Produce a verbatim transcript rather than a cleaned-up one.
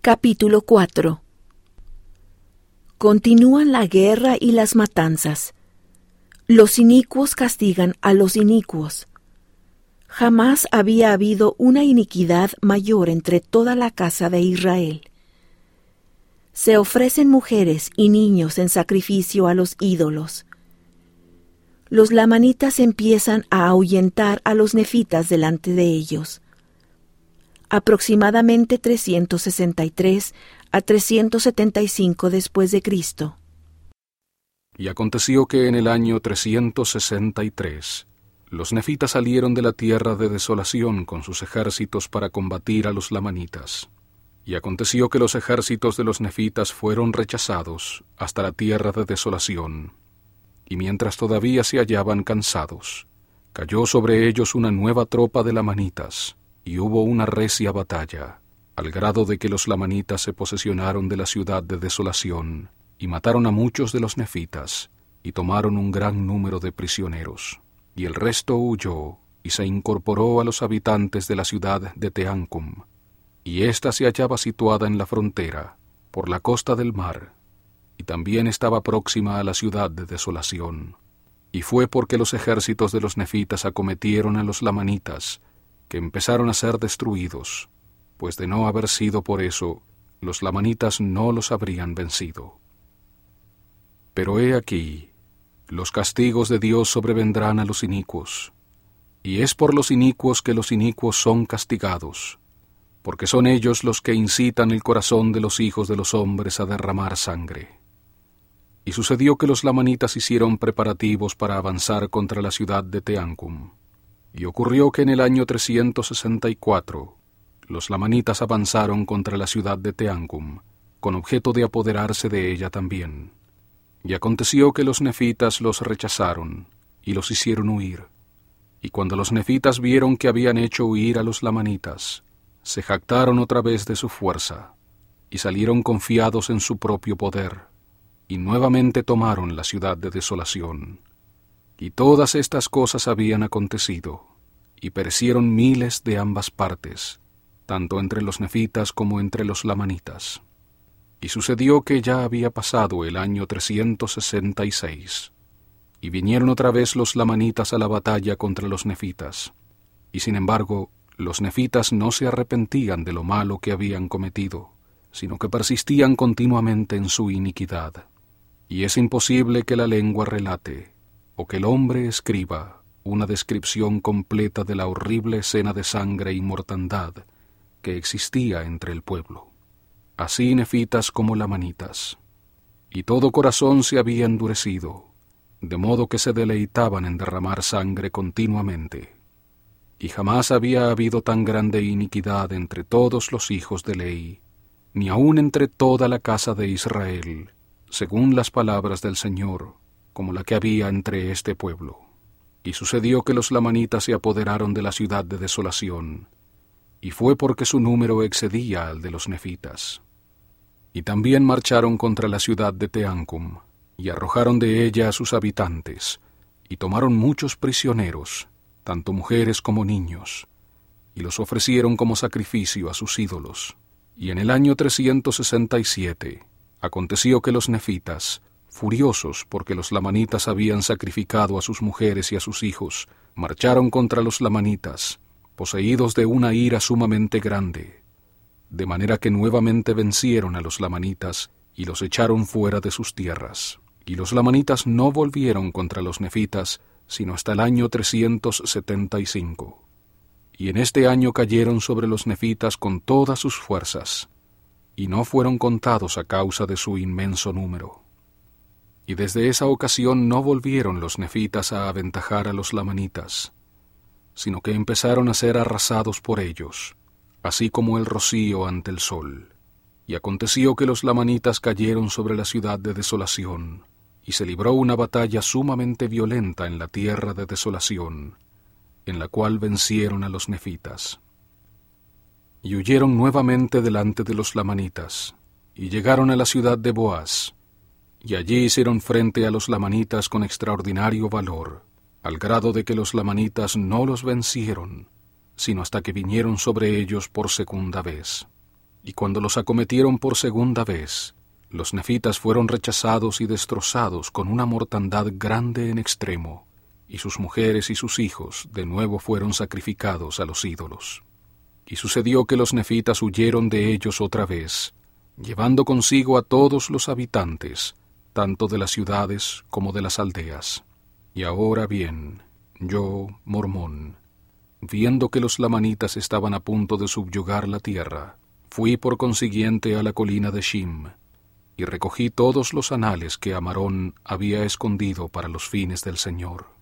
Capítulo cuatro. Continúan la guerra y las matanzas. Los inicuos castigan a los inicuos. Jamás había habido una iniquidad mayor entre toda la casa de Israel. Se ofrecen mujeres y niños en sacrificio a los ídolos. Los lamanitas empiezan a ahuyentar a los nefitas delante de ellos. Aproximadamente trescientos sesenta y tres a trescientos setenta y cinco después de Cristo. Y aconteció que en el año trescientos sesenta y tres, los nefitas salieron de la tierra de desolación con sus ejércitos para combatir a los lamanitas. Y aconteció que los ejércitos de los nefitas fueron rechazados hasta la tierra de desolación. Y mientras todavía se hallaban cansados, cayó sobre ellos una nueva tropa de lamanitas, y hubo una recia batalla, al grado de que los lamanitas se posesionaron de la ciudad de desolación, y mataron a muchos de los nefitas, y tomaron un gran número de prisioneros. Y el resto huyó, y se incorporó a los habitantes de la ciudad de Teancum, y ésta se hallaba situada en la frontera, por la costa del mar, y también estaba próxima a la ciudad de desolación. Y fue porque los ejércitos de los nefitas acometieron a los lamanitas, que empezaron a ser destruidos, pues de no haber sido por eso, los lamanitas no los habrían vencido. Pero he aquí, los castigos de Dios sobrevendrán a los inicuos, y es por los inicuos que los inicuos son castigados, porque son ellos los que incitan el corazón de los hijos de los hombres a derramar sangre. Y sucedió que los lamanitas hicieron preparativos para avanzar contra la ciudad de Teancum. Y ocurrió que en el año trescientos sesenta y cuatro, los lamanitas avanzaron contra la ciudad de Teancum, con objeto de apoderarse de ella también. Y aconteció que los nefitas los rechazaron, y los hicieron huir. Y cuando los nefitas vieron que habían hecho huir a los lamanitas, se jactaron otra vez de su fuerza, y salieron confiados en su propio poder, y nuevamente tomaron la ciudad de desolación. Y todas estas cosas habían acontecido, y perecieron miles de ambas partes, tanto entre los nefitas como entre los lamanitas. Y sucedió que ya había pasado el año trescientos sesenta y seis, y vinieron otra vez los lamanitas a la batalla contra los nefitas, y sin embargo, los nefitas no se arrepentían de lo malo que habían cometido, sino que persistían continuamente en su iniquidad. Y es imposible que la lengua relate, o que el hombre escriba, una descripción completa de la horrible escena de sangre y mortandad que existía entre el pueblo, así nefitas como lamanitas. Y todo corazón se había endurecido, de modo que se deleitaban en derramar sangre continuamente. Y jamás había habido tan grande iniquidad entre todos los hijos de Leí, ni aun entre toda la casa de Israel, según las palabras del Señor, como la que había entre este pueblo. Y sucedió que los lamanitas se apoderaron de la ciudad de desolación, y fue porque su número excedía al de los nefitas. Y también marcharon contra la ciudad de Teancum, y arrojaron de ella a sus habitantes, y tomaron muchos prisioneros, tanto mujeres como niños, y los ofrecieron como sacrificio a sus ídolos. Y en el año trescientos sesenta y siete, aconteció que los nefitas, furiosos porque los lamanitas habían sacrificado a sus mujeres y a sus hijos, marcharon contra los lamanitas, poseídos de una ira sumamente grande, de manera que nuevamente vencieron a los lamanitas y los echaron fuera de sus tierras. Y los lamanitas no volvieron contra los nefitas, sino hasta el año trescientos setenta y cinco. Y en este año cayeron sobre los nefitas con todas sus fuerzas, y no fueron contados a causa de su inmenso número. Y desde esa ocasión no volvieron los nefitas a aventajar a los lamanitas, sino que empezaron a ser arrasados por ellos, así como el rocío ante el sol. Y aconteció que los lamanitas cayeron sobre la ciudad de desolación, y se libró una batalla sumamente violenta en la tierra de desolación, en la cual vencieron a los nefitas. Y huyeron nuevamente delante de los lamanitas, y llegaron a la ciudad de Boaz, y allí hicieron frente a los lamanitas con extraordinario valor, al grado de que los lamanitas no los vencieron, sino hasta que vinieron sobre ellos por segunda vez. Y cuando los acometieron por segunda vez, los nefitas fueron rechazados y destrozados con una mortandad grande en extremo, y sus mujeres y sus hijos de nuevo fueron sacrificados a los ídolos. Y sucedió que los nefitas huyeron de ellos otra vez, llevando consigo a todos los habitantes, tanto de las ciudades como de las aldeas. Y ahora bien, yo, Mormón, viendo que los lamanitas estaban a punto de subyugar la tierra, fui por consiguiente a la colina de Shim, y recogí todos los anales que Amarón había escondido para los fines del Señor.